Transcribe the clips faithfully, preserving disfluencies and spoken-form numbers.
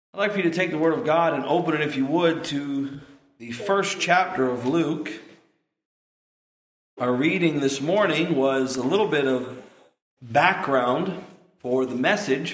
I'd like for you to take the Word of God and open it, if you would, to the first chapter of Luke. Our reading this morning was a little bit of background for the message.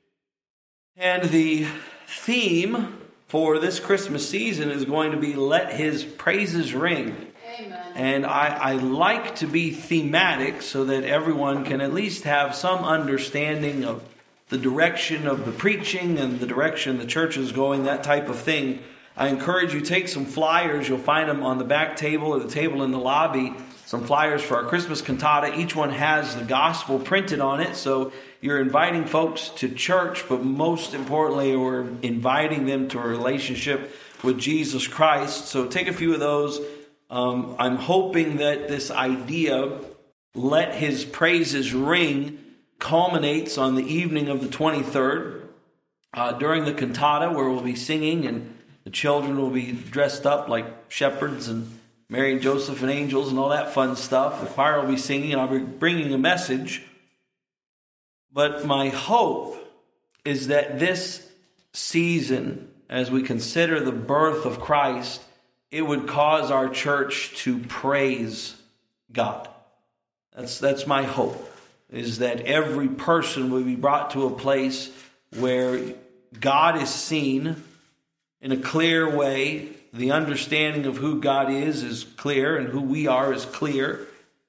And the theme for this Christmas season is going to be Let His Praises Ring. Amen. And I, I like to be thematic so that everyone can at least have some understanding of the direction of the preaching and the direction the church is going, that type of thing. I encourage you, take some flyers. You'll find them on the back table or the table in the lobby. Some flyers for our Christmas cantata. Each one has the gospel printed on it. So you're inviting folks to church, but most importantly, we're inviting them to a relationship with Jesus Christ. So take a few of those. Um, I'm hoping that this idea, let His praises ring, culminates on the evening of the twenty-third uh, during the cantata, where we'll be singing and the children will be dressed up like shepherds and Mary and Joseph and angels and all that fun stuff. The choir will be singing and I'll be bringing a message. But my hope is that this season, as we consider the birth of Christ, it would cause our church to praise God. That's, that's my hope. Is that every person will be brought to a place where God is seen in a clear way. The understanding of who God is is clear, and who we are is clear.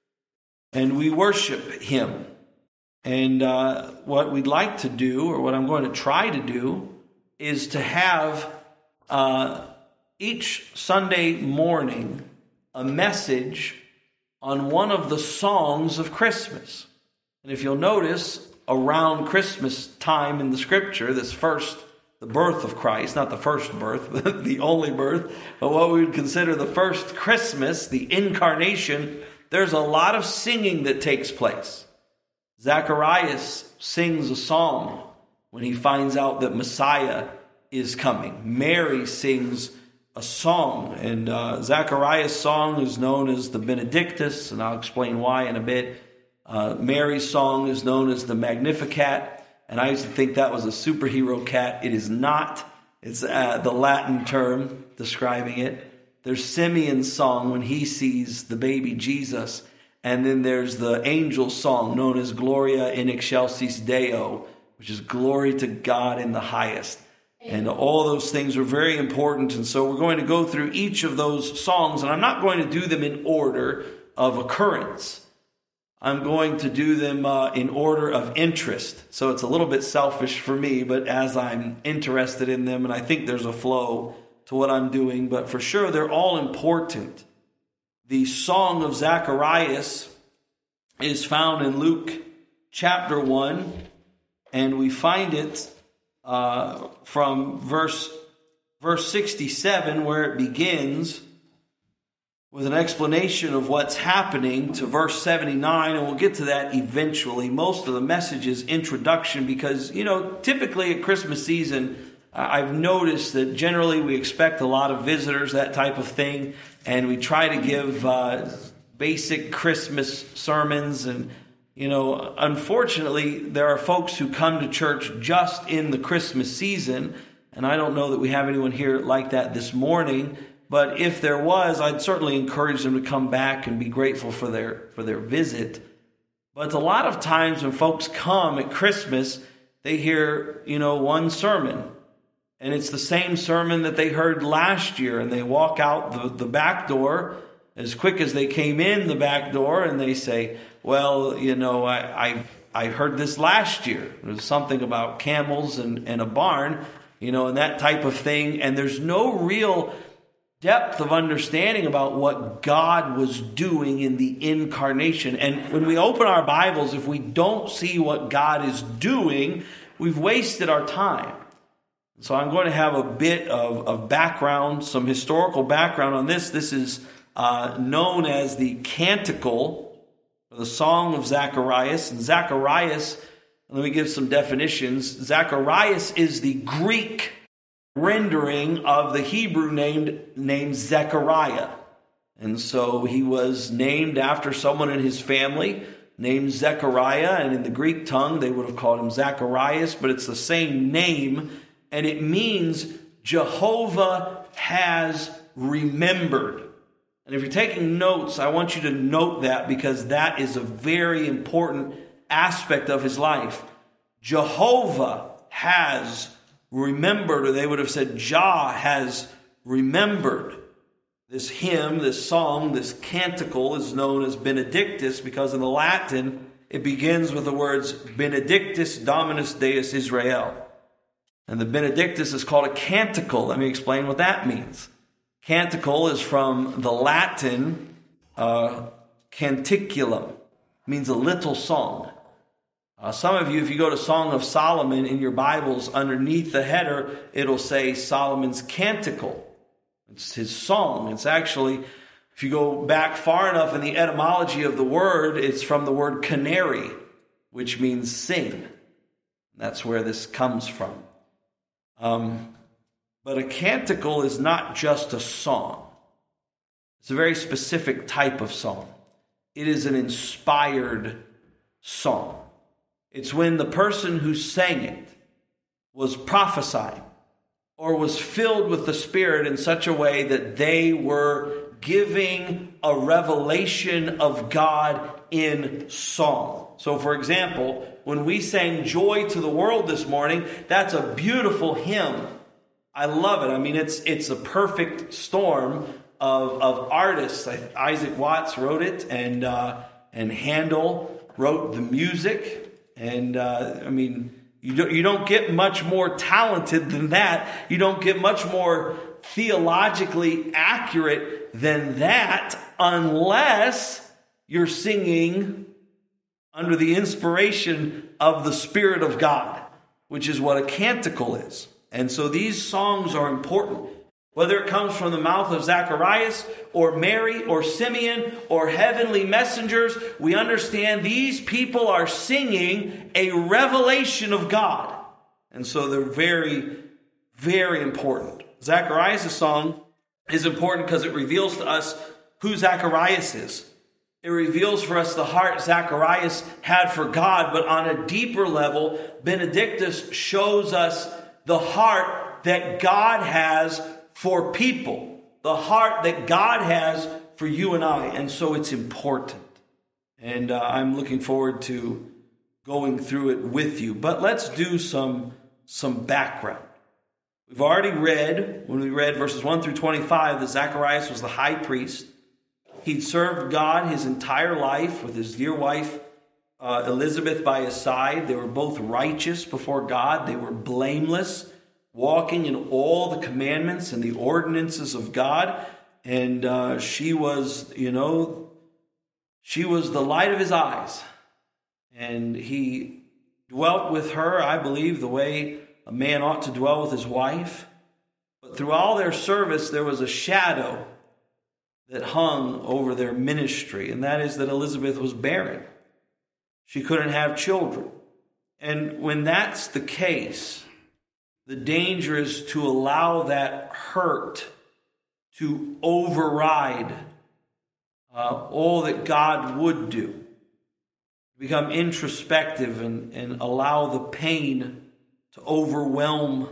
And we worship Him. And uh, what we'd like to do, or what I'm going to try to do, is to have uh, each Sunday morning a message on one of the songs of Christmas. And if you'll notice, around Christmas time in the Scripture, this first, the birth of Christ, not the first birth, the only birth, but what we would consider the first Christmas, the incarnation, there's a lot of singing that takes place. Zacharias sings a song when he finds out that Messiah is coming. Mary sings a song, and uh, Zacharias' song is known as the Benedictus, and I'll explain why in a bit. Uh, Mary's song is known as the Magnificat, and I used to think that was a superhero cat. It is not. It's uh, the Latin term describing it. There's Simeon's song when he sees the baby Jesus, and then there's the angel song known as Gloria in Excelsis Deo, which is glory to God in the highest. And all those things are very important, and so we're going to go through each of those songs, and I'm not going to do them in order of occurrence. I'm going to do them uh, in order of interest. So it's a little bit selfish for me, but as I'm interested in them, and I think there's a flow to what I'm doing, but for sure they're all important. The Song of Zacharias is found in Luke chapter one, and we find it uh, from verse, verse sixty-seven, where it begins with an explanation of what's happening, to verse seventy-nine, and we'll get to that eventually. Most of the message is introduction because, you know, typically at Christmas season, I've noticed that generally we expect a lot of visitors, that type of thing, and we try to give uh, basic Christmas sermons. And, you know, unfortunately, there are folks who come to church just in the Christmas season, and I don't know that we have anyone here like that this morning. But if there was, I'd certainly encourage them to come back and be grateful for their for their visit. But a lot of times when folks come at Christmas, they hear, you know, one sermon. And it's the same sermon that they heard last year. And they walk out the, the back door as quick as they came in the back door. And they say, well, you know, I I, I heard this last year. There's something about camels and, and a barn, you know, and that type of thing. And there's no real depth of understanding about what God was doing in the incarnation. And when we open our Bibles, if we don't see what God is doing, we've wasted our time. So I'm going to have a bit of, of background, some historical background on this. This is uh, known as the Canticle, or the Song of Zacharias. And Zacharias, let me give some definitions. Zacharias is the Greek rendering of the Hebrew named named Zechariah. And so he was named after someone in his family named Zechariah, and in the Greek tongue they would have called him Zacharias, but it's the same name and it means Jehovah has remembered. And if you're taking notes, I want you to note that, because that is a very important aspect of his life. Jehovah has remembered, or they would have said Jah has remembered. This hymn, this song, this canticle is known as Benedictus because in the Latin it begins with the words Benedictus Dominus Deus Israel. And the Benedictus is called a canticle. Let me explain what that means. Canticle is from the Latin uh, canticulum. It means a little song. Uh, some of you, if you go to Song of Solomon in your Bibles, underneath the header, it'll say Solomon's Canticle. It's his song. It's actually, if you go back far enough in the etymology of the word, it's from the word canary, which means sing. That's where this comes from. Um, but a canticle is not just a song. It's a very specific type of song. It is an inspired song. It's when the person who sang it was prophesying or was filled with the Spirit in such a way that they were giving a revelation of God in song. So, for example, when we sang Joy to the World this morning, that's a beautiful hymn. I love it. I mean, it's it's a perfect storm of, of artists. Isaac Watts wrote it, and, uh, and Handel wrote the music. And, uh, I mean, you don't, you don't get much more talented than that. You don't get much more theologically accurate than that unless you're singing under the inspiration of the Spirit of God, which is what a canticle is. And so these songs are important. Whether it comes from the mouth of Zacharias or Mary or Simeon or heavenly messengers, we understand these people are singing a revelation of God. And so they're very, very important. Zacharias' song is important because it reveals to us who Zacharias is. It reveals for us the heart Zacharias had for God, but on a deeper level, Benedictus shows us the heart that God has for people, the heart that God has for you and I. And so it's important. And uh, I'm looking forward to going through it with you. But let's do some, some background. We've already read, when we read verses one through twenty-five, that Zacharias was the high priest. He'd served God his entire life with his dear wife, uh, Elizabeth, by his side. They were both righteous before God. They were blameless, walking in all the commandments and the ordinances of God. And uh, she was, you know, she was the light of his eyes. And he dwelt with her, I believe, the way a man ought to dwell with his wife. But through all their service, there was a shadow that hung over their ministry, and that is that Elizabeth was barren. She couldn't have children. And when that's the case, the danger is to allow that hurt to override uh, all that God would do. Become introspective and, and allow the pain to overwhelm.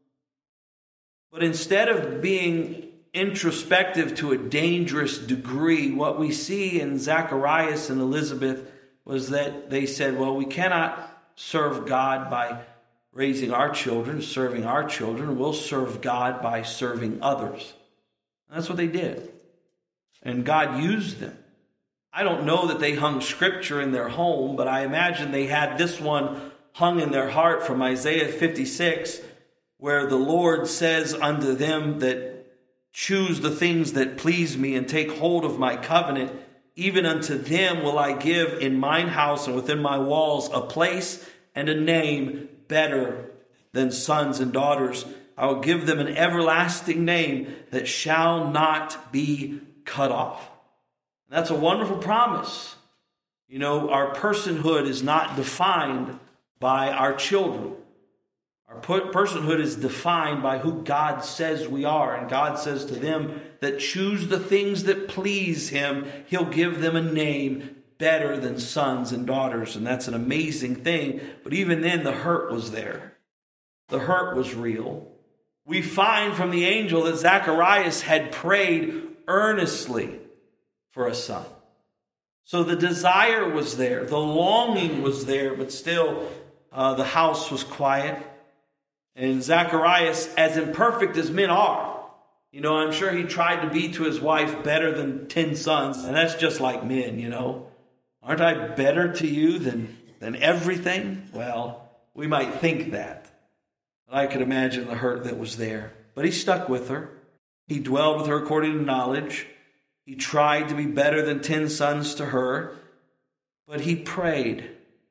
But instead of being introspective to a dangerous degree, what we see in Zacharias and Elizabeth was that they said, well, we cannot serve God by raising our children, serving our children. We'll serve God by serving others. And that's what they did. And God used them. I don't know that they hung scripture in their home, but I imagine they had this one hung in their heart from Isaiah fifty-six, where the Lord says unto them that choose the things that please me and take hold of my covenant. Even unto them will I give in mine house and within my walls a place and a name better than sons and daughters. I will give them an everlasting name that shall not be cut off. And that's a wonderful promise. You know, our personhood is not defined by our children. Our personhood is defined by who God says we are. And God says to them that choose the things that please him, he'll give them a name better than sons and daughters. And that's an amazing thing. But even then, the hurt was there. the hurt was real. We find from the angel that Zacharias had prayed earnestly for a son. So the desire was there, the longing was there, but still uh, the house was quiet. And Zacharias, as imperfect as men are, you know, I'm sure he tried to be to his wife better than ten sons. And that's just like men, you know. Aren't I better to you than, than everything? Well, we might think that. But I could imagine the hurt that was there. But he stuck with her. He dwelled with her according to knowledge. He tried to be better than ten sons to her. But he prayed.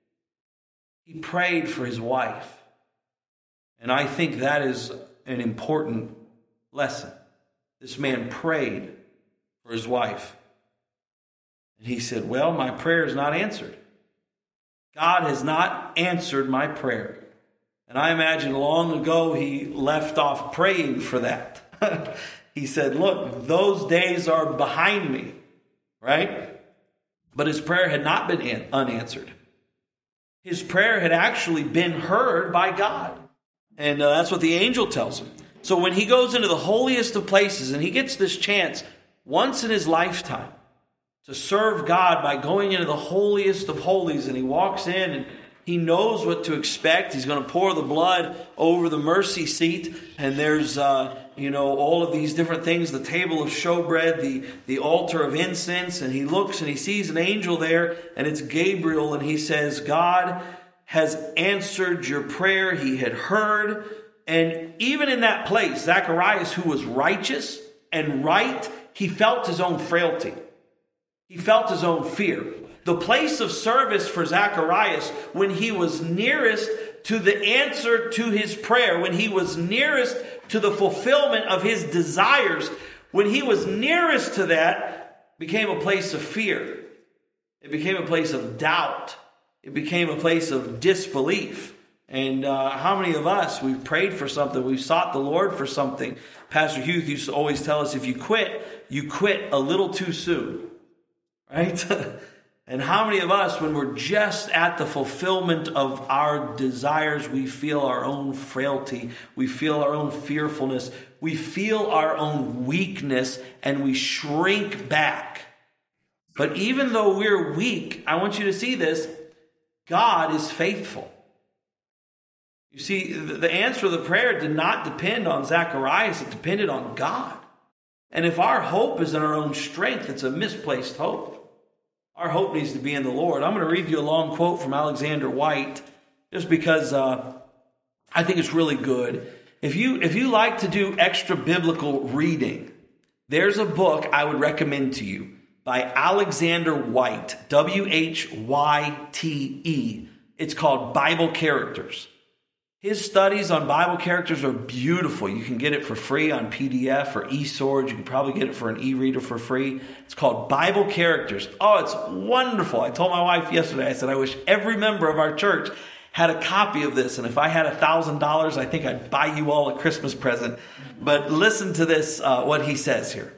He prayed for his wife. And I think that is an important lesson. This man prayed for his wife. And he said, well, my prayer is not answered. God has not answered my prayer. And I imagine long ago he left off praying for that. He said, look, those days are behind me, right? But his prayer had not been unanswered. His prayer had actually been heard by God. And uh, that's what the angel tells him. So when he goes into the holiest of places and he gets this chance once in his lifetime to serve God by going into the holiest of holies, and he walks in and he knows what to expect. He's going to pour the blood over the mercy seat, and there's uh, you know all of these different things, the table of showbread, the, the altar of incense, and he looks and he sees an angel there, and it's Gabriel, and he says, God has answered your prayer. He had heard. And even in that place, Zacharias, who was righteous and right, he felt his own frailty. He felt his own fear. The place of service for Zacharias, when he was nearest to the answer to his prayer, when he was nearest to the fulfillment of his desires, when he was nearest to that, became a place of fear. It became a place of doubt. It became a place of disbelief. And uh, how many of us, we've prayed for something, we've sought the Lord for something. Pastor Hugh used to always tell us, if you quit, you quit a little too soon. Right? And how many of us, when we're just at the fulfillment of our desires, we feel our own frailty, we feel our own fearfulness, we feel our own weakness, and we shrink back. But even though we're weak, I want you to see this, God is faithful. You see, the answer to the prayer did not depend on Zacharias, it depended on God. And if our hope is in our own strength, it's a misplaced hope. Our hope needs to be in the Lord. I'm going to read you a long quote from Alexander White, just because uh, I think it's really good. If you, if you like to do extra biblical reading, there's a book I would recommend to you by Alexander White, W H Y T E. It's called Bible Characters. His studies on Bible characters are beautiful. You can get it for free on P D F or eSword. You can probably get it for an e-reader for free. It's called Bible Characters. Oh, it's wonderful. I told my wife yesterday, I said, I wish every member of our church had a copy of this. And if I had a thousand dollars, I think I'd buy you all a Christmas present. But listen to this, uh, what he says here.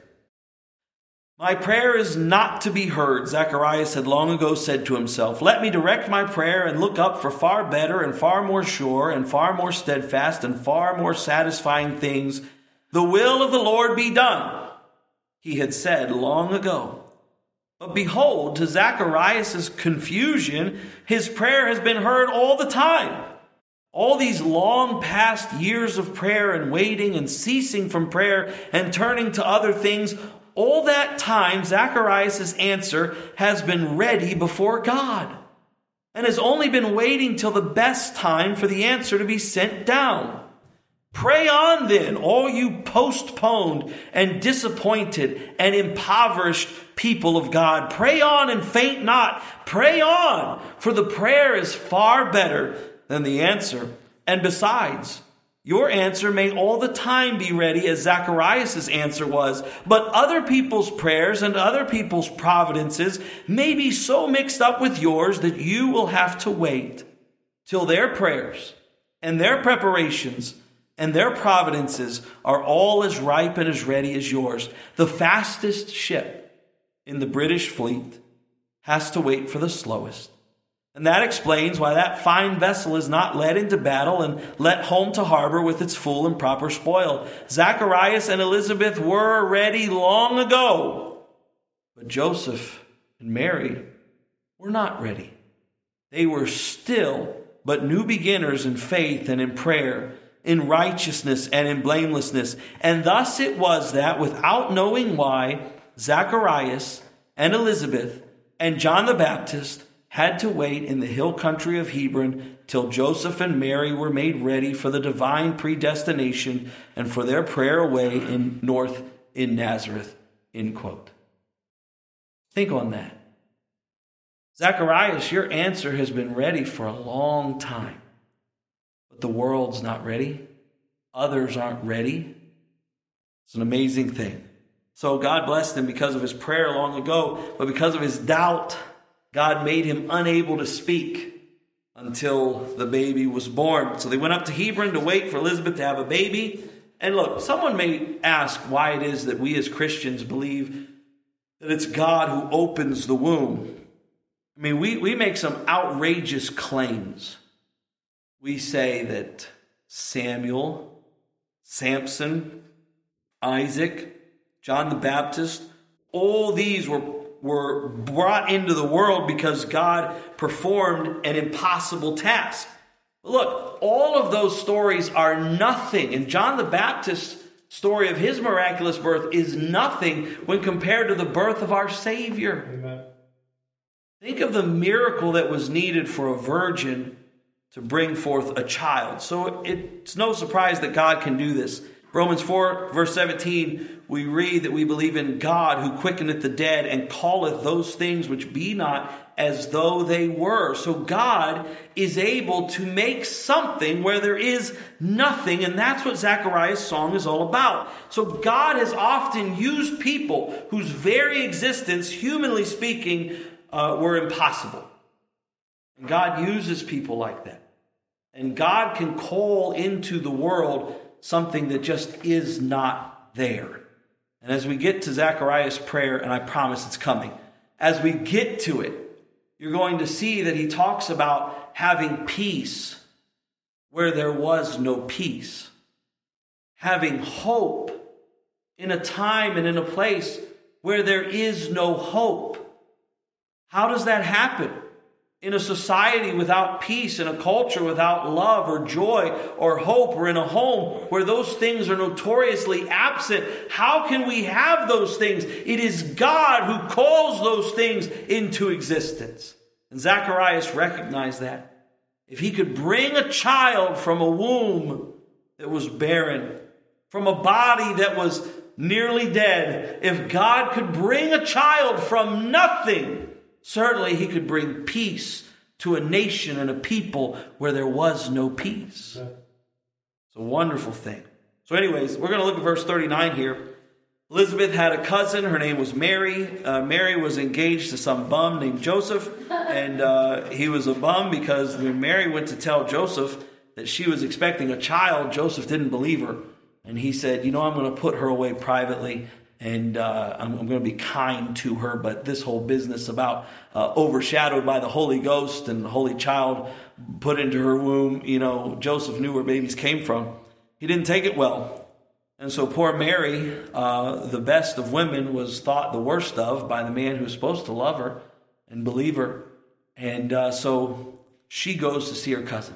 My prayer is not to be heard, Zacharias had long ago said to himself. Let me direct my prayer and look up for far better and far more sure and far more steadfast and far more satisfying things. The will of the Lord be done, he had said long ago. But behold, to Zacharias' confusion, his prayer has been heard all the time. All these long past years of prayer and waiting and ceasing from prayer and turning to other things, all that time, Zacharias' answer has been ready before God and has only been waiting till the best time for the answer to be sent down. Pray on then, all you postponed and disappointed and impoverished people of God. Pray on and faint not. Pray on, for the prayer is far better than the answer. And besides, your answer may all the time be ready as Zacharias' answer was, but other people's prayers and other people's providences may be so mixed up with yours that you will have to wait till their prayers and their preparations and their providences are all as ripe and as ready as yours. The fastest ship in the British fleet has to wait for the slowest, And that explains why that fine vessel is not led into battle and let home to harbor with its full and proper spoil. Zacharias and Elizabeth were ready long ago, but Joseph and Mary were not ready. They were still but new beginners in faith and in prayer, in righteousness and in blamelessness. And thus it was that, without knowing why, Zacharias and Elizabeth and John the Baptist had to wait in the hill country of Hebron till Joseph and Mary were made ready for the divine predestination and for their prayer away in north in Nazareth. End quote. Think on that. Zacharias, your answer has been ready for a long time. But the world's not ready. Others aren't ready. It's an amazing thing. So God blessed him because of his prayer long ago, but because of his doubt, God made him unable to speak until the baby was born. So they went up to Hebron to wait for Elizabeth to have a baby. And look, someone may ask why it is that we as Christians believe that it's God who opens the womb. I mean, we, we make some outrageous claims. We say that Samuel, Samson, Isaac, John the Baptist, all these were, were brought into the world because God performed an impossible task. Look, all of those stories are nothing. And John the Baptist's story of his miraculous birth is nothing when compared to the birth of our Savior. Amen. Think of the miracle that was needed for a virgin to bring forth a child. So it's no surprise that God can do this. Romans four, verse seventeen, we read that we believe in God who quickeneth the dead and calleth those things which be not as though they were. So God is able to make something where there is nothing, and that's what Zechariah's song is all about. So God has often used people whose very existence, humanly speaking, uh, were impossible. And God uses people like that. And God can call into the world something that just is not there. And as we get to Zechariah's prayer, and I promise it's coming, as we get to it, you're going to see that he talks about having peace where there was no peace. Having hope in a time and in a place where there is no hope. How does that happen? In a society without peace, in a culture without love or joy or hope, or in a home where those things are notoriously absent, how can we have those things? It is God who calls those things into existence. And Zacharias recognized that. If he could bring a child from a womb that was barren, from a body that was nearly dead, if God could bring a child from nothing, certainly he could bring peace to a nation and a people where there was no peace. It's a wonderful thing. So anyways, we're going to look at verse thirty-nine here. Elizabeth had a cousin. Her name was Mary. Uh, Mary was engaged to some bum named Joseph. And uh, he was a bum because when Mary went to tell Joseph that she was expecting a child, Joseph didn't believe her. And he said, you know, I'm going to put her away privately. And uh, I'm, I'm going to be kind to her, but this whole business about uh, overshadowed by the Holy Ghost and the Holy Child put into her womb, you know, Joseph knew where babies came from. He didn't take it well. And so poor Mary, uh, the best of women, was thought the worst of by the man who was supposed to love her and believe her. And uh, so she goes to see her cousin.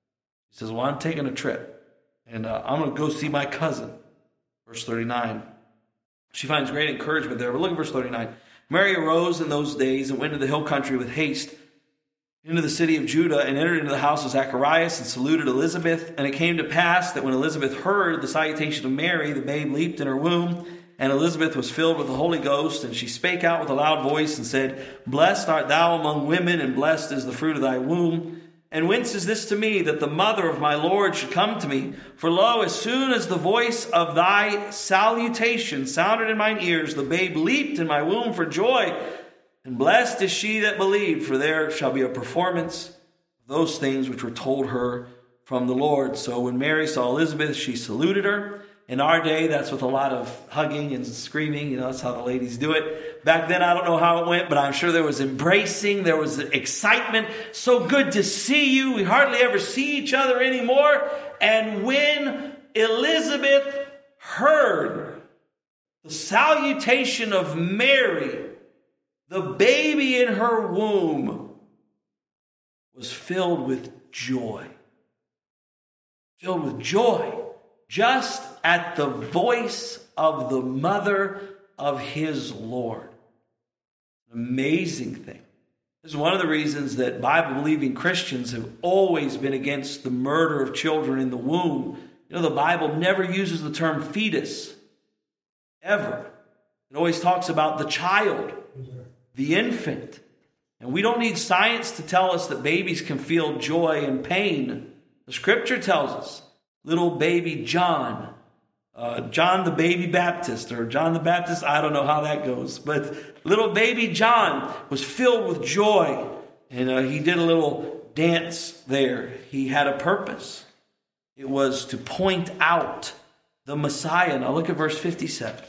She says, well, I'm taking a trip, and uh, I'm going to go see my cousin. Verse thirty-nine. She finds great encouragement there. But look at verse thirty-nine. Mary arose in those days and went into the hill country with haste into the city of Judah and entered into the house of Zacharias and saluted Elizabeth. And it came to pass that when Elizabeth heard the salutation of Mary, the babe leaped in her womb. And Elizabeth was filled with the Holy Ghost. And she spake out with a loud voice and said, Blessed art thou among women, and blessed is the fruit of thy womb. And whence is this to me, that the mother of my Lord should come to me? For lo, as soon as the voice of thy salutation sounded in mine ears, the babe leaped in my womb for joy. And blessed is she that believed, for there shall be a performance of those things which were told her from the Lord. So when Mary saw Elizabeth, she saluted her. In our day, that's with a lot of hugging and screaming. You know, that's how the ladies do it. Back then, I don't know how it went, but I'm sure there was embracing. There was excitement. So good to see you. We hardly ever see each other anymore. And when Elizabeth heard the salutation of Mary, the baby in her womb was filled with joy. Filled with joy. Just at the voice of the mother of his Lord. An amazing thing. This is one of the reasons that Bible-believing Christians have always been against the murder of children in the womb. You know, the Bible never uses the term fetus. Ever. It always talks about the child, the infant. And we don't need science to tell us that babies can feel joy and pain. The Scripture tells us. Little baby John, uh, John the baby Baptist, or John the Baptist, I don't know how that goes. But little baby John was filled with joy. And uh, he did a little dance there. He had a purpose. It was to point out the Messiah. Now look at verse fifty-seven.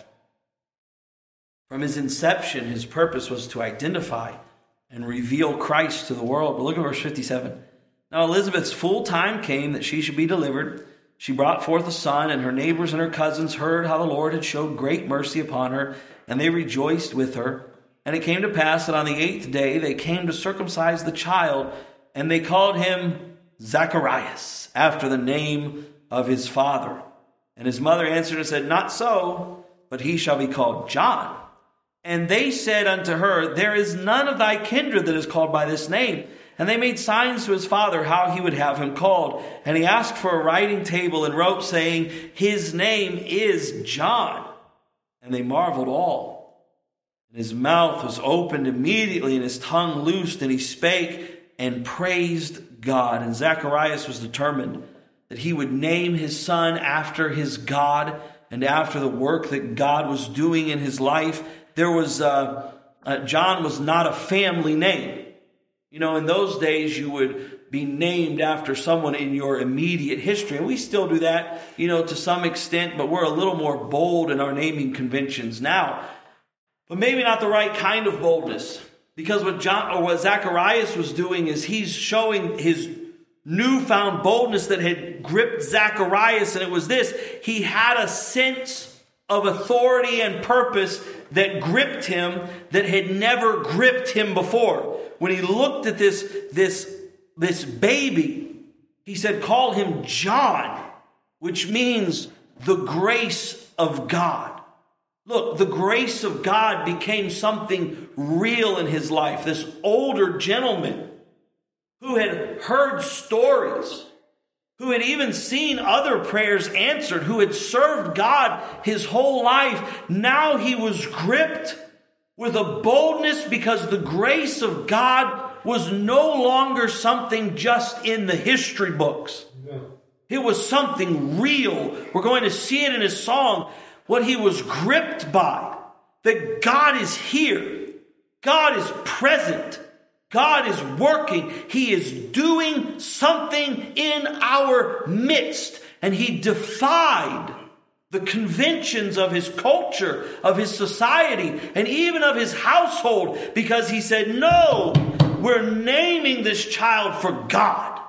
From his inception, his purpose was to identify and reveal Christ to the world. But look at verse fifty-seven. Now Elizabeth's full time came that she should be delivered. She brought forth a son, and her neighbors and her cousins heard how the Lord had showed great mercy upon her, and they rejoiced with her. And it came to pass that on the eighth day they came to circumcise the child, and they called him Zacharias, after the name of his father. And his mother answered and said, Not so, but he shall be called John. And they said unto her, There is none of thy kindred that is called by this name. And they made signs to his father how he would have him called. And he asked for a writing table and wrote, saying, His name is John. And they marveled all. And his mouth was opened immediately, and his tongue loosed, and he spake and praised God. And Zacharias was determined that he would name his son after his God and after the work that God was doing in his life. There was, uh, uh, John was not a family name. You know, in those days, you would be named after someone in your immediate history. And we still do that, you know, to some extent, but we're a little more bold in our naming conventions now. But maybe not the right kind of boldness. Because what John or what Zacharias was doing is he's showing his newfound boldness that had gripped Zacharias. And it was this: he had a sense of authority and purpose that gripped him that had never gripped him before. When he looked at this, this, this baby, he said, call him John, which means the grace of God. Look, the grace of God became something real in his life. This older gentleman who had heard stories, who had even seen other prayers answered, who had served God his whole life, now he was gripped with a boldness because the grace of God was no longer something just in the history books. Yeah. It was something real. We're going to see it in his song. What he was gripped by, that God is here. God is present. God is working. He is doing something in our midst. And he defied the conventions of his culture, of his society, and even of his household, because he said, no, we're naming this child for God.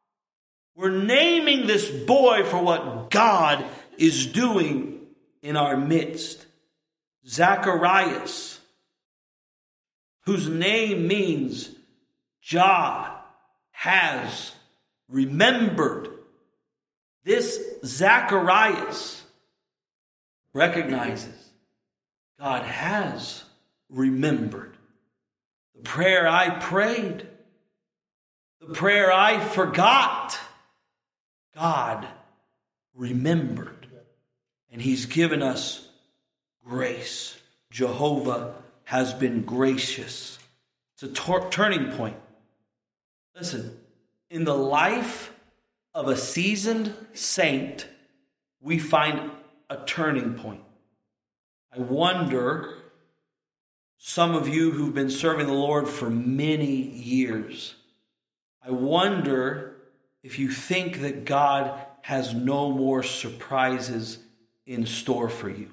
We're naming this boy for what God is doing in our midst. Zacharias, whose name means Jah has remembered. This Zacharias recognizes God has remembered the prayer I prayed, the prayer I forgot. God remembered, and he's given us grace. Jehovah has been gracious. It's a tor- turning point. Listen, in the life of a seasoned saint, we find a turning point. I wonder, some of you who've been serving the Lord for many years, I wonder if you think that God has no more surprises in store for you.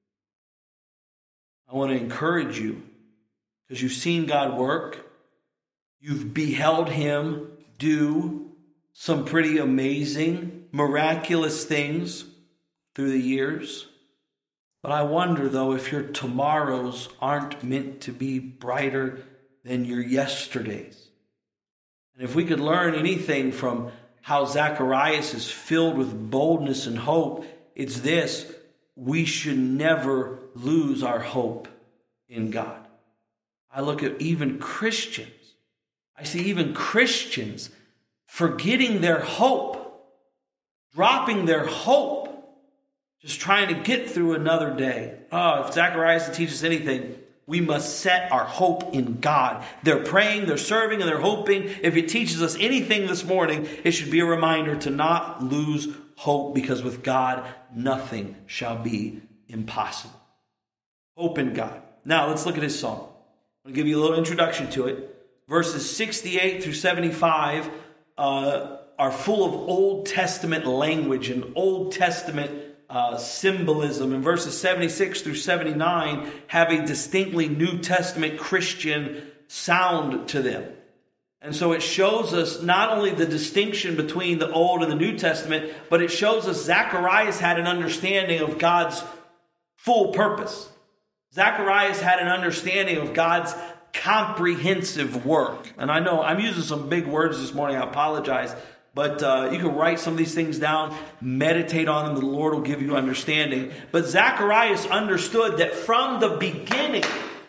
I want to encourage you because you've seen God work. You've beheld him do some pretty amazing, miraculous things through the years. But I wonder, though, if your tomorrows aren't meant to be brighter than your yesterdays. And if we could learn anything from how Zacharias is filled with boldness and hope, it's this: we should never lose our hope in God. I look at even Christians. I see even Christians forgetting their hope, dropping their hope, just trying to get through another day. Oh, if Zacharias teaches anything, we must set our hope in God. They're praying, they're serving, and they're hoping. If it teaches us anything this morning, it should be a reminder to not lose hope, because with God, nothing shall be impossible. Hope in God. Now, let's look at his song. I'm going to give you a little introduction to it. Verses sixty-eight through seventy-five uh, are full of Old Testament language and Old Testament uh, symbolism. And verses seventy-six through seventy-nine have a distinctly New Testament Christian sound to them. And so it shows us not only the distinction between the Old and the New Testament, but it shows us Zacharias had an understanding of God's full purpose. Zacharias had an understanding of God's comprehensive work. And I know I'm using some big words this morning. I apologize. But uh, you can write some of these things down, meditate on them. The Lord will give you understanding. But Zacharias understood that from the beginning,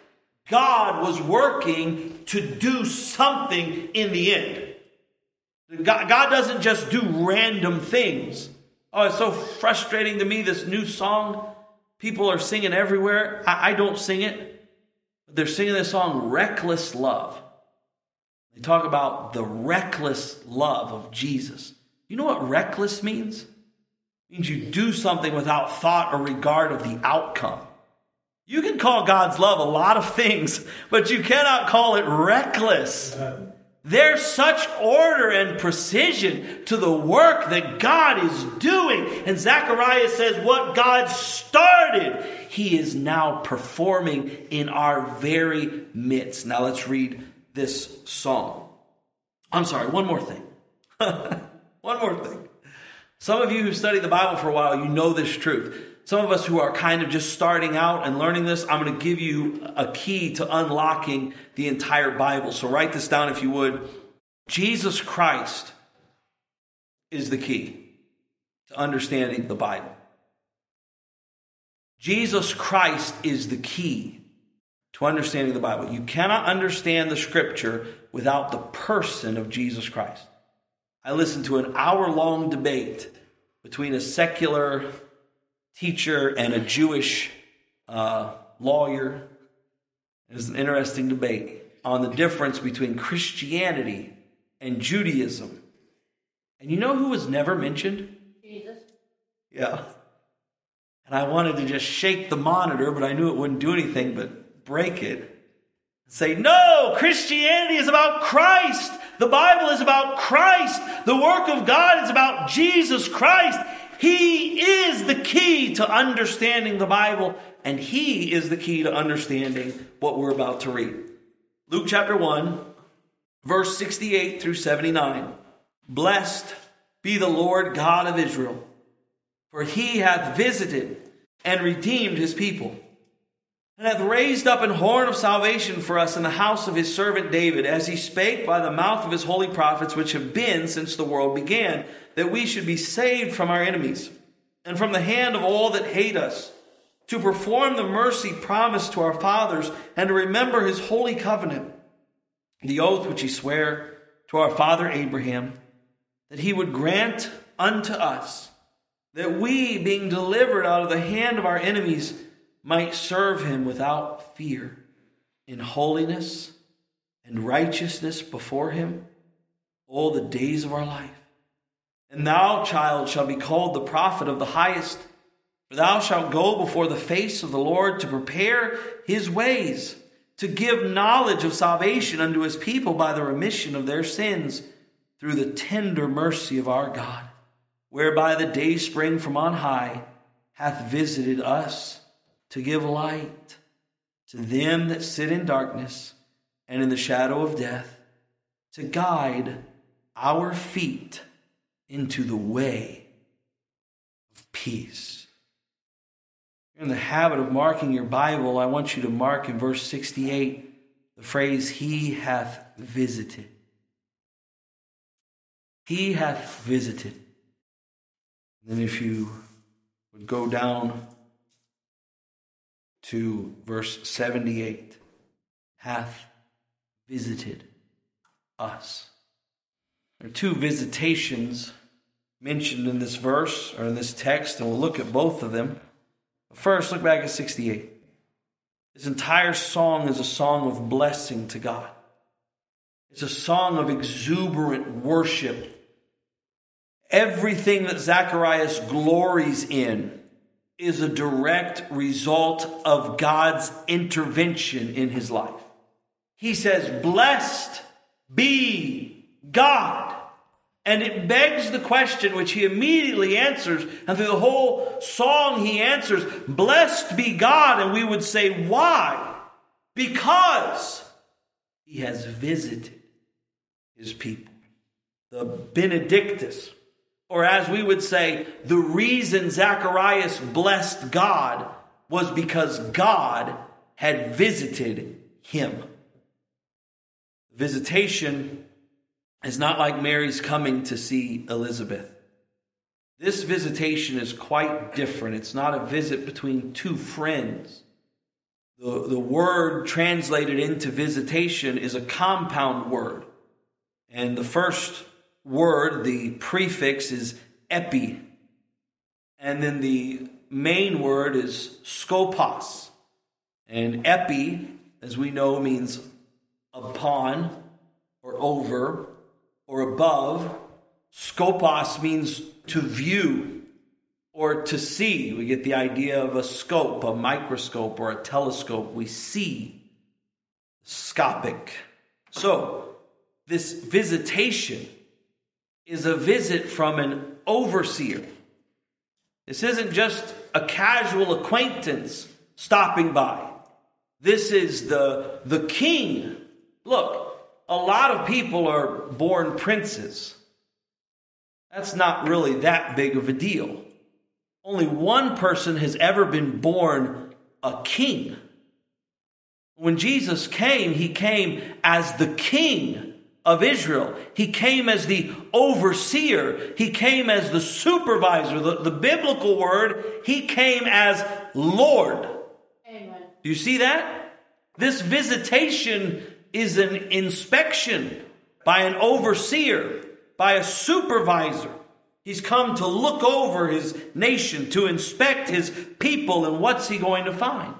God was working to do something in the end. God, God doesn't just do random things. Oh, it's so frustrating to me, this new song people are singing everywhere. I, I don't sing it. They're singing this song, Reckless Love. They talk about the reckless love of Jesus. You know what reckless means? It means you do something without thought or regard of the outcome. You can call God's love a lot of things, but you cannot call it reckless. There's such order and precision to the work that God is doing. And Zechariah says what God started, he is now performing in our very midst. Now let's read this song. I'm sorry, one more thing. One more thing. Some of you who studied the Bible for a while, you know this truth. Some of us who are kind of just starting out and learning this, I'm going to give you a key to unlocking the entire Bible. So write this down if you would. Jesus Christ is the key to understanding the Bible. Jesus Christ is the key to understanding the Bible. You cannot understand the Scripture without the person of Jesus Christ. I listened to an hour-long debate between a secular teacher and a Jewish uh, lawyer. It was an interesting debate on the difference between Christianity and Judaism. And you know who was never mentioned? Jesus. Yeah. And I wanted to just shake the monitor, but I knew it wouldn't do anything but break it. Say, no, Christianity is about Christ. The Bible is about Christ. The work of God is about Jesus Christ. He is the key to understanding the Bible, and he is the key to understanding what we're about to read. Luke chapter one, verse sixty-eight through seventy-nine. Blessed be the Lord God of Israel, for he hath visited and redeemed his people, and hath raised up an horn of salvation for us in the house of his servant David, as he spake by the mouth of his holy prophets, which have been since the world began, that we should be saved from our enemies, and from the hand of all that hate us, to perform the mercy promised to our fathers, and to remember his holy covenant, the oath which he sware to our father Abraham, that he would grant unto us, that we, being delivered out of the hand of our enemies, might serve him without fear, in holiness and righteousness before him all the days of our life. And thou, child, shalt be called the prophet of the highest, for thou shalt go before the face of the Lord to prepare his ways, to give knowledge of salvation unto his people by the remission of their sins, through the tender mercy of our God, whereby the day spring from on high, hath visited us to give light to them that sit in darkness and in the shadow of death, to guide our feet into the way of peace. If you're in the habit of marking your Bible, I want you to mark in verse sixty-eight the phrase, He hath visited. He hath visited. And then if you would go down to verse seventy-eight, hath visited us. There are two visitations mentioned in this verse, or in this text, and we'll look at both of them. First, look back at sixty-eight. This entire song is a song of blessing to God. It's a song of exuberant worship. Everything that Zacharias glories in is a direct result of God's intervention in his life. He says, blessed be God. And it begs the question, which he immediately answers, and through the whole song he answers, blessed be God. And we would say, why? Because he has visited his people. The Benedictus, or as we would say, the reason Zacharias blessed God was because God had visited him. Visitation is not like Mary's coming to see Elizabeth. This visitation is quite different. It's not a visit between two friends. The, the word translated into visitation is a compound word. And the first word, the prefix, is epi. And then the main word is skopos. And epi, as we know, means upon or over or above. Skopos means to view or to see. We get the idea of a scope, a microscope, or a telescope. We see. Scopic. So, this visitation is a visit from an overseer. This isn't just a casual acquaintance stopping by. This is the, the king. Look, a lot of people are born princes. That's not really that big of a deal. Only one person has ever been born a king. When Jesus came, he came as the king of Israel. He came as the overseer. He came as the supervisor. The, the biblical word, he came as Lord. Amen. Do you see that? This visitation is an inspection by an overseer, by a supervisor. He's come to look over his nation, to inspect his people, and what's he going to find?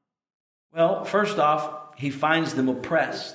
Well, first off, he finds them oppressed.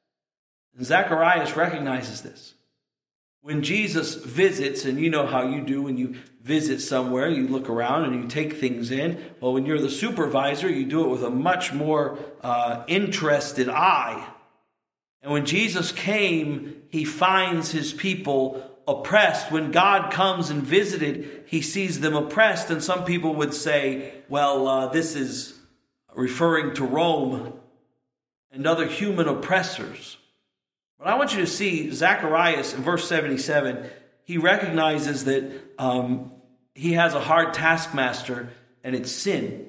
And Zacharias recognizes this. When Jesus visits, and you know how you do when you visit somewhere, you look around and you take things in. Well, when you're the supervisor, you do it with a much more uh, interested eye. And when Jesus came, he finds his people oppressed. When God comes and visited, he sees them oppressed. And some people would say, well, uh, this is referring to Rome and other human oppressors. But I want you to see Zacharias in verse seventy-seven. He recognizes that um, he has a hard taskmaster, and it's sin.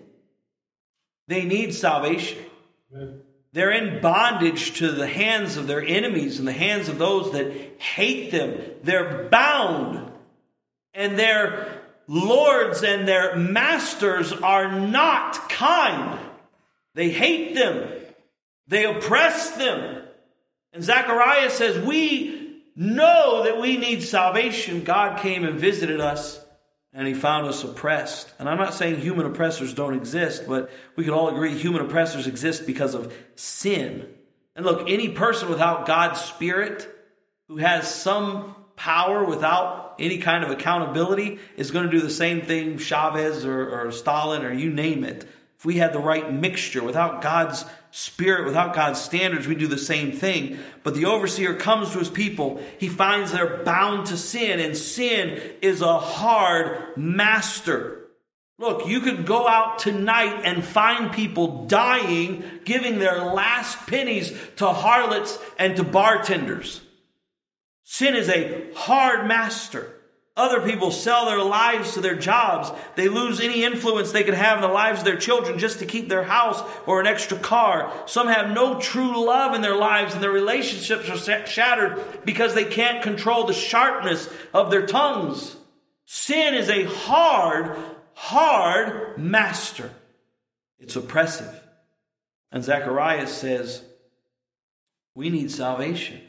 They need salvation. Amen. They're in bondage to the hands of their enemies and the hands of those that hate them. They're bound. And their lords and their masters are not kind. They hate them. They oppress them. And Zechariah says, we know that we need salvation. God came and visited us, and he found us oppressed. And I'm not saying human oppressors don't exist, but we can all agree human oppressors exist because of sin. And look, any person without God's Spirit, who has some power without any kind of accountability, is going to do the same thing Chavez or, or Stalin or you name it. If we had the right mixture, without God's Spirit, without God's standards, we do the same thing. But the overseer comes to his people. He finds they're bound to sin, and sin is a hard master. Look, you could go out tonight and find people dying, giving their last pennies to harlots and to bartenders. Sin is a hard master. Other people sell their lives to their jobs. They lose any influence they could have in the lives of their children just to keep their house or an extra car. Some have no true love in their lives, and their relationships are shattered because they can't control the sharpness of their tongues. Sin is a hard, hard master. It's oppressive. And Zechariah says, we need salvation.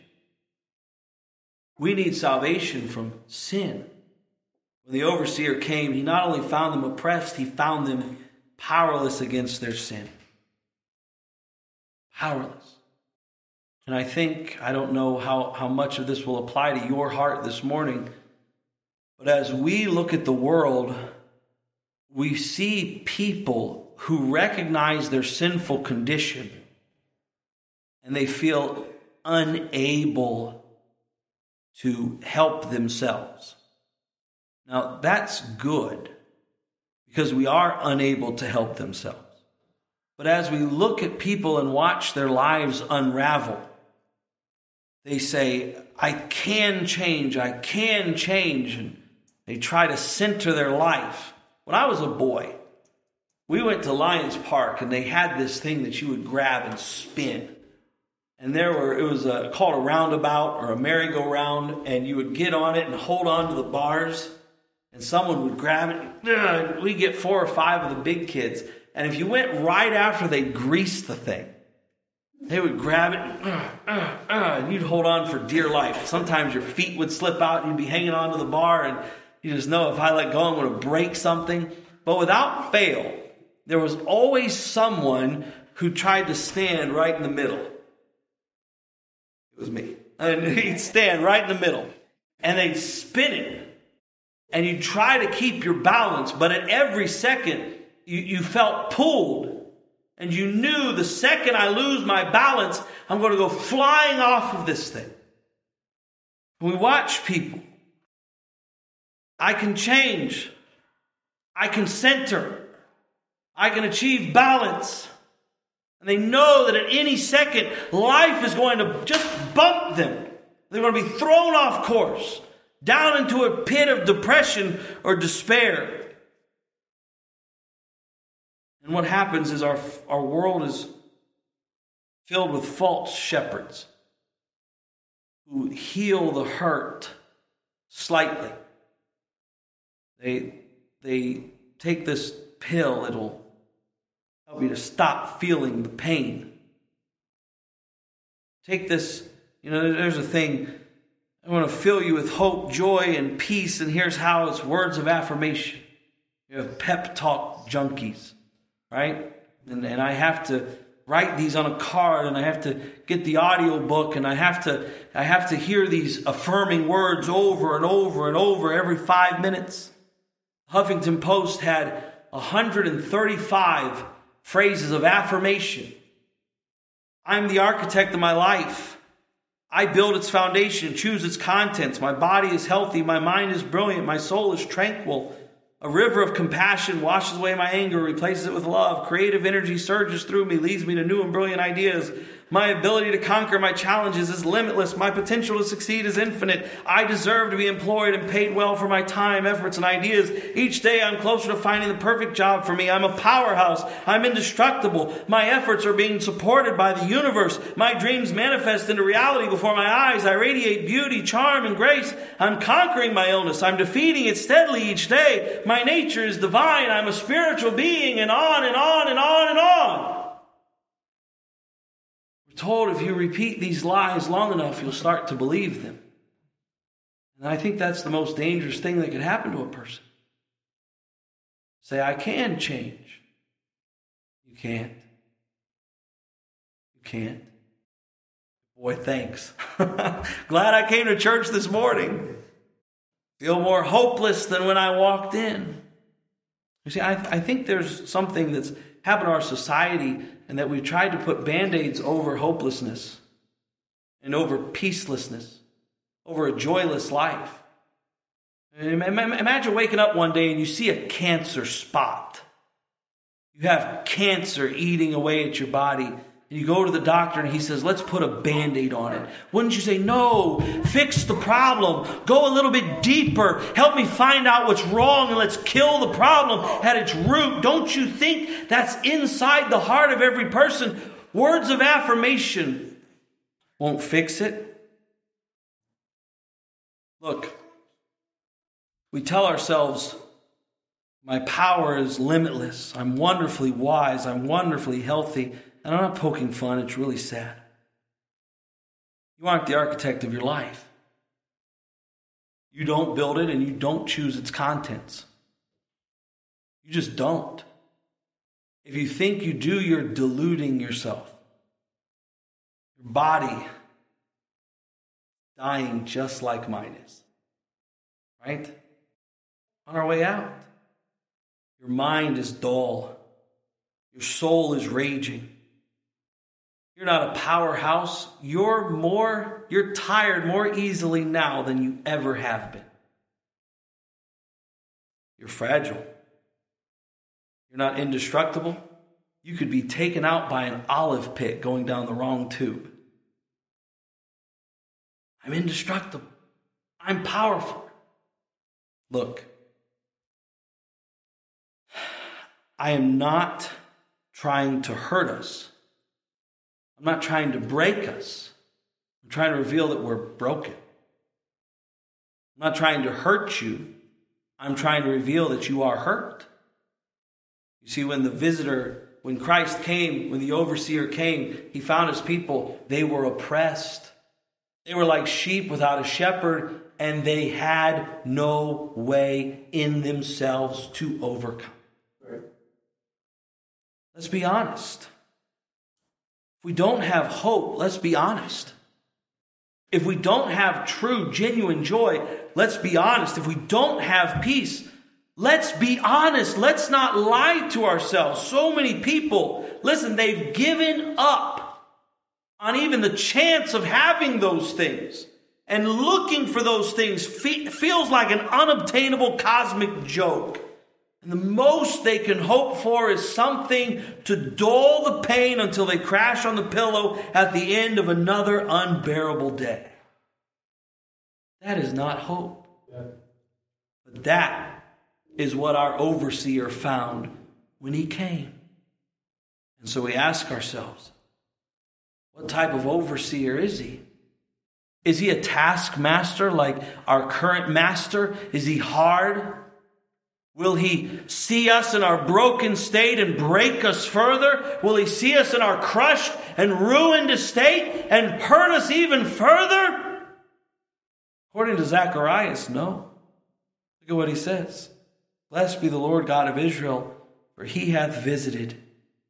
We need salvation from sin. When the overseer came, he not only found them oppressed, he found them powerless against their sin. Powerless. And I think, I don't know how, how much of this will apply to your heart this morning, but as we look at the world, we see people who recognize their sinful condition and they feel unable to help themselves. Now, that's good because we are unable to help themselves. But as we look at people and watch their lives unravel, they say, I can change, I can change. And they try to center their life. When I was a boy, we went to Lions Park and they had this thing that you would grab and spin. And there were, it was a, called a roundabout or a merry-go-round, and you would get on it and hold on to the bars, and someone would grab it. We'd get four or five of the big kids. And if you went right after they greased the thing, they would grab it, and, uh, uh, uh, and you'd hold on for dear life. Sometimes your feet would slip out, and you'd be hanging onto the bar, and you just know if I let go, I'm going to break something. But without fail, there was always someone who tried to stand right in the middle. It was me. And he'd stand right in the middle, and they'd spin it. And you try to keep your balance, but at every second, you, you felt pulled. And you knew the second I lose my balance, I'm going to go flying off of this thing. We watch people. I can change. I can center. I can achieve balance. And they know that at any second, life is going to just bump them. They're going to be thrown off course, down into a pit of depression or despair. And what happens is our, our world is filled with false shepherds who heal the hurt slightly. They, they take this pill, it'll help you to stop feeling the pain. Take this, you know, there's a thing, I want to fill you with hope, joy, and peace, and here's how it's words of affirmation. You have pep talk junkies, right? And, and I have to write these on a card, and I have to get the audio book, and I have to I have to hear these affirming words over and over and over every five minutes. Huffington Post had one hundred thirty-five phrases of affirmation. I'm the architect of my life. I build its foundation, choose its contents. My body is healthy. My mind is brilliant. My soul is tranquil. A river of compassion washes away my anger, replaces it with love. Creative energy surges through me, leads me to new and brilliant ideas. My ability to conquer my challenges is limitless. My potential to succeed is infinite. I deserve to be employed and paid well for my time, efforts, and ideas. Each day I'm closer to finding the perfect job for me. I'm a powerhouse. I'm indestructible. My efforts are being supported by the universe. My dreams manifest into reality before my eyes. I radiate beauty, charm, and grace. I'm conquering my illness. I'm defeating it steadily each day. My nature is divine. I'm a spiritual being, and on and on and on and on. Told if you repeat these lies long enough, you'll start to believe them. And I think that's the most dangerous thing that could happen to a person. Say, I can change. You can't. You can't. Boy, thanks. Glad I came to church this morning. Feel more hopeless than when I walked in. You see, I, I think there's something that's happened to our society, and that we've tried to put Band-Aids over hopelessness and over peacelessness, over a joyless life. Imagine waking up one day and you see a cancer spot. You have cancer eating away at your body. You go to the doctor and he says, let's put a Band-Aid on it. Wouldn't you say, no, fix the problem. Go a little bit deeper. Help me find out what's wrong and let's kill the problem at its root. Don't you think that's inside the heart of every person? Words of affirmation won't fix it. Look, we tell ourselves, my power is limitless. I'm wonderfully wise. I'm wonderfully healthy. And I'm not poking fun. It's really sad. You aren't the architect of your life. You don't build it and you don't choose its contents. You just don't. If you think you do, you're deluding yourself. Your body dying just like mine is. Right? On our way out. Your mind is dull. Your soul is raging. You're not a powerhouse. You're more, you're tired more easily now than you ever have been. You're fragile. You're not indestructible. You could be taken out by an olive pit going down the wrong tube. I'm indestructible. I'm powerful. Look, I am not trying to hurt us. I'm not trying to break us. I'm trying to reveal that we're broken. I'm not trying to hurt you. I'm trying to reveal that you are hurt. You see, when the visitor, when Christ came, when the overseer came, he found his people, they were oppressed. They were like sheep without a shepherd, and they had no way in themselves to overcome. Let's be honest. If we don't have hope, let's be honest. If we don't have true, genuine joy, let's be honest. If we don't have peace, let's be honest. Let's not lie to ourselves. So many people, listen, they've given up on even the chance of having those things. And looking for those things fe- feels like an unobtainable cosmic joke. And the most they can hope for is something to dull the pain until they crash on the pillow at the end of another unbearable day. That is not hope. But that is what our overseer found when he came. And so we ask ourselves, what type of overseer is he? Is he a taskmaster like our current master? Is he hard? Will he see us in our broken state and break us further? Will he see us in our crushed and ruined estate and hurt us even further? According to Zacharias, no. Look at what he says. Blessed be the Lord God of Israel, for he hath visited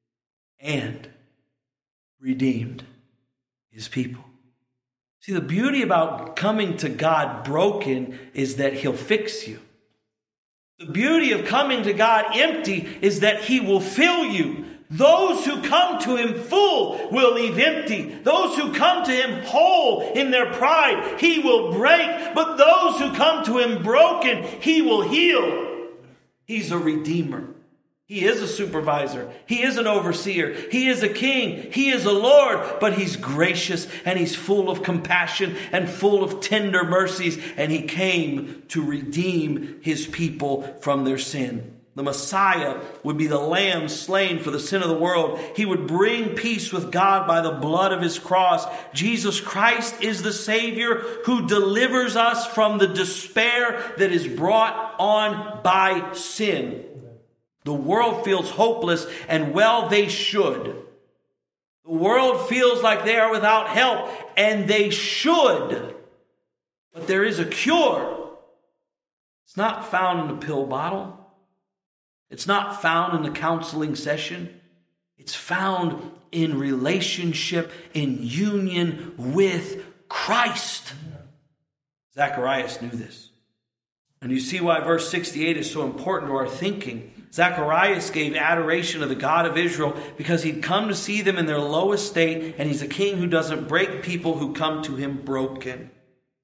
and redeemed his people. See, the beauty about coming to God broken is that he'll fix you. The beauty of coming to God empty is that he will fill you. Those who come to him full will leave empty. Those who come to him whole in their pride, he will break. But those who come to him broken, he will heal. He's a redeemer. He is a supervisor. He is an overseer. He is a king. He is a Lord. But he's gracious and he's full of compassion and full of tender mercies. And he came to redeem his people from their sin. The Messiah would be the lamb slain for the sin of the world. He would bring peace with God by the blood of his cross. Jesus Christ is the Savior who delivers us from the despair that is brought on by sin. The world feels hopeless, and well, they should. The world feels like they are without help, and they should. But there is a cure. It's not found in a pill bottle. It's not found in a counseling session. It's found in relationship, in union with Christ. Zacharias knew this. And you see why verse sixty-eight is so important to our thinking. Zacharias gave adoration to the God of Israel because he'd come to see them in their lowest state, and he's a king who doesn't break people who come to him broken.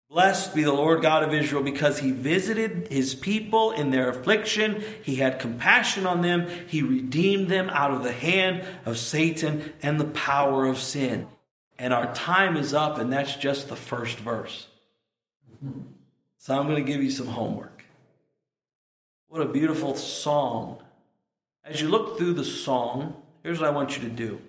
Blessed be the Lord God of Israel, because he visited his people in their affliction. He had compassion on them. He redeemed them out of the hand of Satan and the power of sin. And our time is up, and that's just the first verse. So I'm going to give you some homework. What a beautiful song. As you look through the song, here's what I want you to do.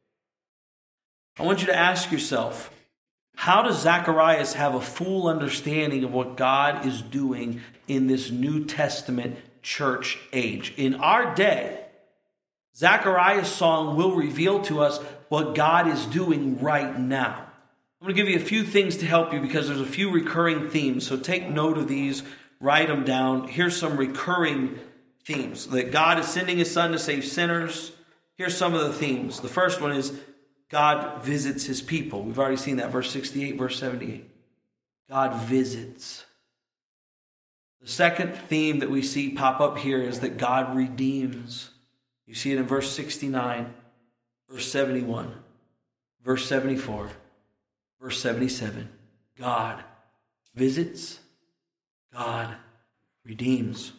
I want you to ask yourself, how does Zacharias have a full understanding of what God is doing in this New Testament church age? In our day, Zacharias' song will reveal to us what God is doing right now. I'm going to give you a few things to help you because there's a few recurring themes. So take note of these, write them down. Here's some recurring themes. That God is sending his son to save sinners. Here's some of the themes. The first one is God visits his people. We've already seen that, verse sixty-eight, verse seventy-eight. God visits. The second theme that we see pop up here is that God redeems. You see it in verse sixty-nine, verse seventy-one, verse seventy-four, verse seventy-seven. God visits. God redeems.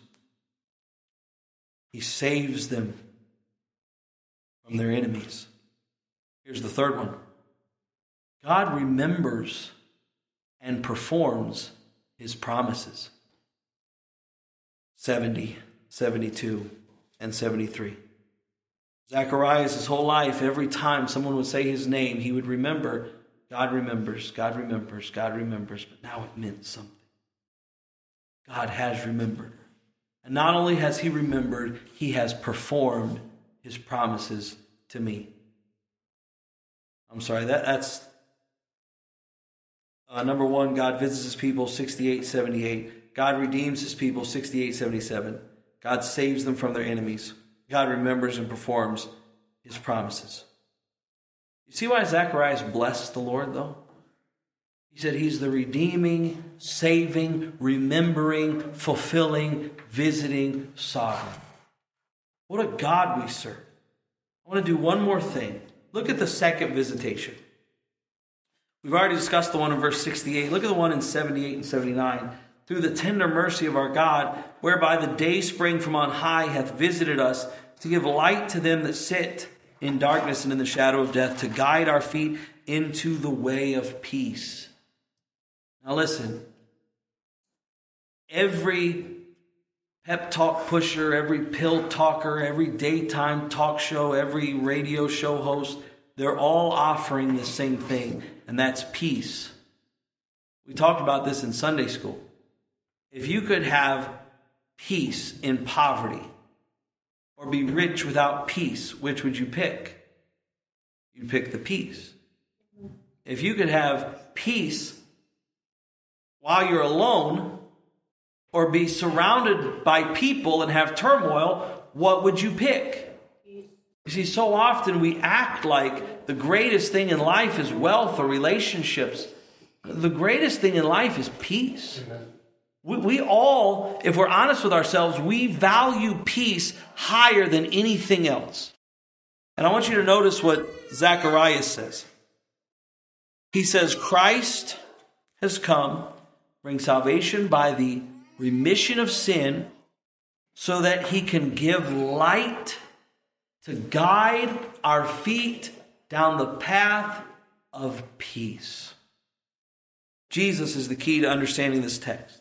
He saves them from their enemies. Here's the third one. God remembers and performs his promises. seventy, seventy-two, and seventy-three. Zacharias, his whole life, every time someone would say his name, he would remember, God remembers, God remembers, God remembers. But now it meant something. God has remembered. And not only has he remembered, he has performed his promises to me. I'm sorry, that, that's uh, number one, God visits his people, sixty-eight, seventy-eight. God redeems his people, sixty-eight, seventy-seven. God saves them from their enemies. God remembers and performs his promises. You see why Zacharias blessed the Lord, though? He said he's the redeeming, saving, remembering, fulfilling, visiting sovereign. What a God we serve. I want to do one more thing. Look at the second visitation. We've already discussed the one in verse sixty-eight. Look at the one in seventy-eight and seventy-nine. Through the tender mercy of our God, whereby the day spring from on high hath visited us, to give light to them that sit in darkness and in the shadow of death, to guide our feet into the way of peace. Now listen, every pep talk pusher, every pill talker, every daytime talk show, every radio show host, they're all offering the same thing, and that's peace. We talked about this in Sunday school. If you could have peace in poverty or be rich without peace, which would you pick? You'd pick the peace. If you could have peace while you're alone or be surrounded by people and have turmoil, what would you pick? You see, so often we act like the greatest thing in life is wealth or relationships. The greatest thing in life is peace. We, we all, if we're honest with ourselves, we value peace higher than anything else. And I want you to notice what Zacharias says. He says, Christ has come, bring salvation by the remission of sin, so that he can give light to guide our feet down the path of peace. Jesus is the key to understanding this text.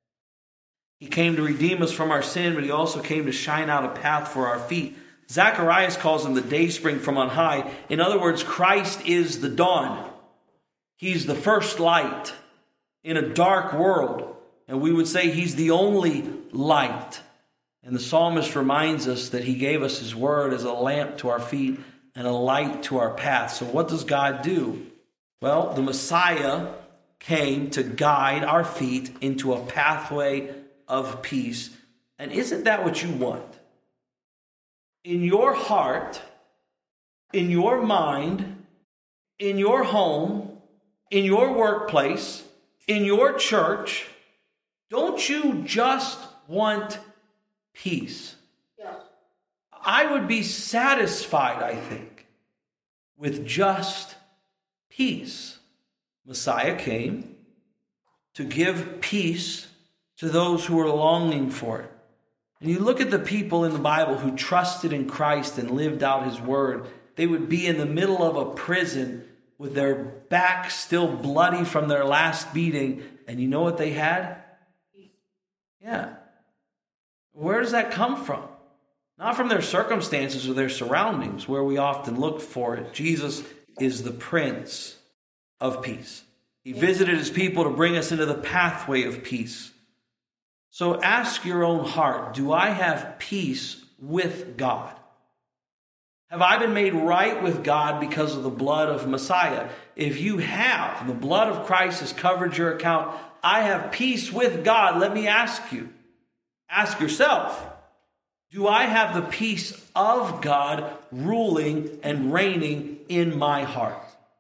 He came to redeem us from our sin, but he also came to shine out a path for our feet. Zacharias calls him the day spring from on high. In other words, Christ is the dawn. He's the first light in a dark world. And we would say he's the only light. And the psalmist reminds us that he gave us his word as a lamp to our feet and a light to our path. So what does God do? Well, the Messiah came to guide our feet into a pathway of peace. And isn't that what you want? In your heart, in your mind, in your home, in your workplace, in your church, don't you just want peace? Yeah. I would be satisfied, I think, with just peace. Messiah came to give peace to those who are longing for it. And you look at the people in the Bible who trusted in Christ and lived out his word. They would be in the middle of a prison with their back still bloody from their last beating. And you know what they had? Yeah. Where does that come from? Not from their circumstances or their surroundings, where we often look for it. Jesus is the Prince of Peace. He visited his people to bring us into the pathway of peace. So ask your own heart, do I have peace with God? Have I been made right with God because of the blood of Messiah? If you have, the blood of Christ has covered your account, I have peace with God. Let me ask you, ask yourself, do I have the peace of God ruling and reigning in my heart?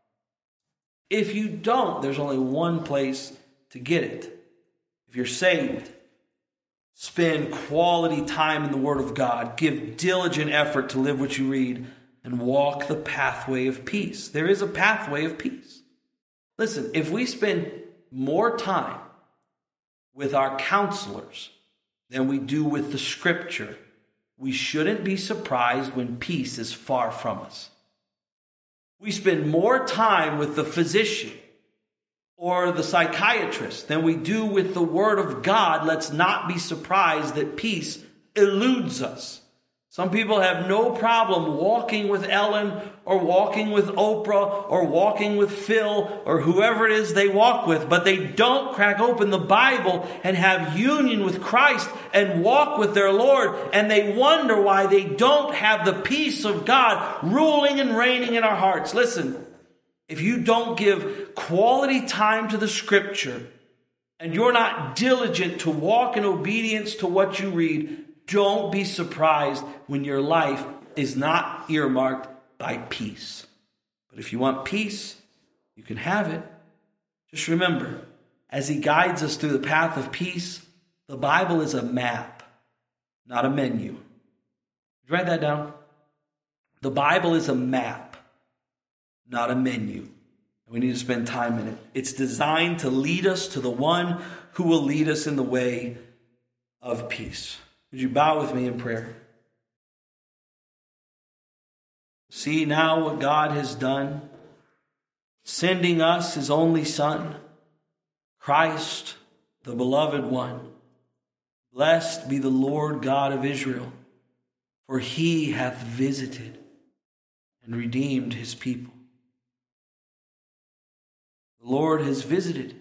If you don't, there's only one place to get it. If you're saved, spend quality time in the Word of God. Give diligent effort to live what you read and walk the pathway of peace. There is a pathway of peace. Listen, if we spend more time with our counselors than we do with the Scripture, we shouldn't be surprised when peace is far from us. We spend more time with the physician or the psychiatrist than we do with the Word of God. Let's not be surprised that peace eludes us. Some people have no problem walking with Ellen or walking with Oprah or walking with Phil or whoever it is they walk with, but they don't crack open the Bible and have union with Christ and walk with their Lord, and they wonder why they don't have the peace of God ruling and reigning in our hearts. Listen, if you don't give quality time to the Scripture and you're not diligent to walk in obedience to what you read, don't be surprised when your life is not earmarked by peace. But if you want peace, you can have it. Just remember, as he guides us through the path of peace, the Bible is a map, not a menu. Did you write that down? The Bible is a map, not a menu. We need to spend time in it. It's designed to lead us to the one who will lead us in the way of peace. Would you bow with me in prayer? See now what God has done, sending us his only Son, Christ, the beloved one. Blessed be the Lord God of Israel, for he hath visited and redeemed his people. The Lord has visited.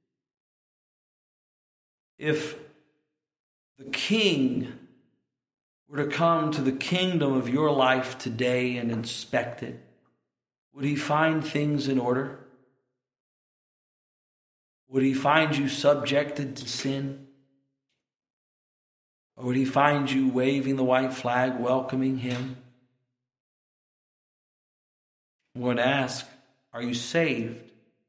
If the King were to come to the kingdom of your life today and inspect it, would he find things in order? Would he find you subjected to sin? Or would he find you waving the white flag, welcoming him? I'm going to ask, are you saved?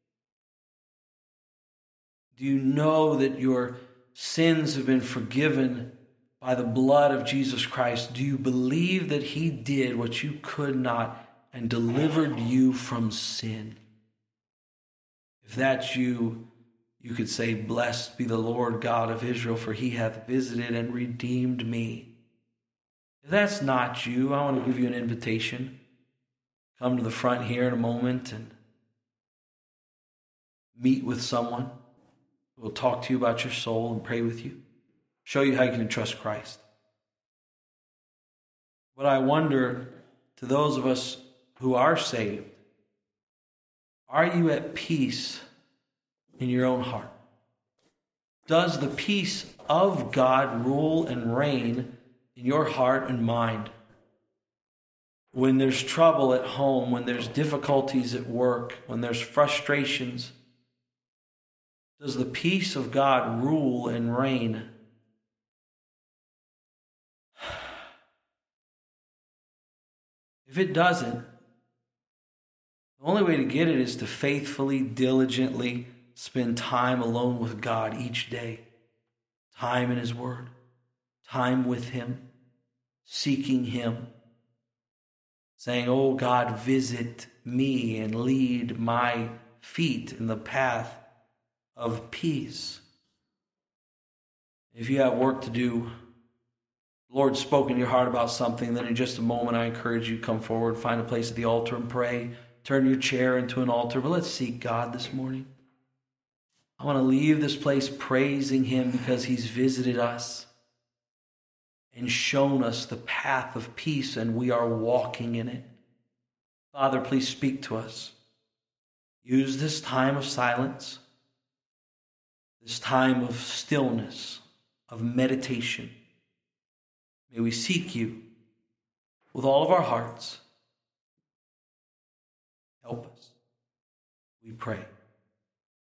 Do you know that your sins have been forgiven by the blood of Jesus Christ? Do you believe that he did what you could not and delivered you from sin? If that's you, you could say, blessed be the Lord God of Israel, for he hath visited and redeemed me. If that's not you, I want to give you an invitation. Come to the front here in a moment and meet with someone. We'll talk to you about your soul and pray with you. Show you how you can trust Christ. But I wonder, to those of us who are saved, are you at peace in your own heart? Does the peace of God rule and reign in your heart and mind? When there's trouble at home, when there's difficulties at work, when there's frustrations, does the peace of God rule and reign? If it doesn't, the only way to get it is to faithfully, diligently spend time alone with God each day. Time in his word. Time with him. Seeking him. Saying, oh God, visit me and lead my feet in the path of peace. If you have work to do, the Lord's spoken to your heart about something, then in just a moment I encourage you to come forward, find a place at the altar and pray. Turn your chair into an altar, but let's seek God this morning. I want to leave this place praising Him because He's visited us and shown us the path of peace, and we are walking in it. Father, please speak to us. Use this time of silence, this time of stillness, of meditation. May we seek you with all of our hearts. Help us, we pray.